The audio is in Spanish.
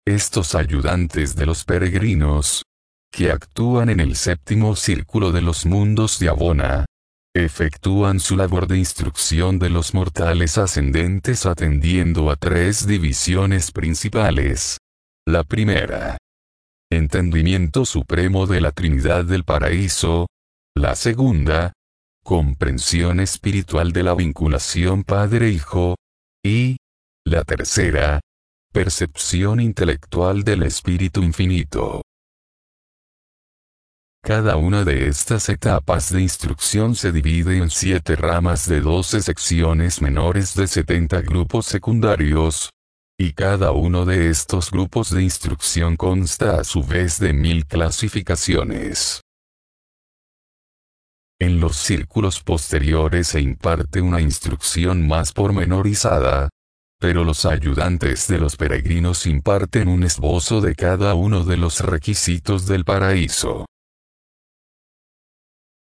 Estos ayudantes de los peregrinos, que actúan en el séptimo círculo de los mundos de Abona, efectúan su labor de instrucción de los mortales ascendentes atendiendo a 3 divisiones principales. La primera, entendimiento supremo de la Trinidad del Paraíso. La segunda, comprensión espiritual de la vinculación Padre-Hijo. Y la tercera, percepción intelectual del Espíritu Infinito. Cada una de estas etapas de instrucción se divide en 7 ramas de 12 secciones menores de 70 grupos secundarios, y cada uno de estos grupos de instrucción consta a su vez de 1000 clasificaciones. En los círculos posteriores se imparte una instrucción más pormenorizada, pero los ayudantes de los peregrinos imparten un esbozo de cada uno de los requisitos del paraíso.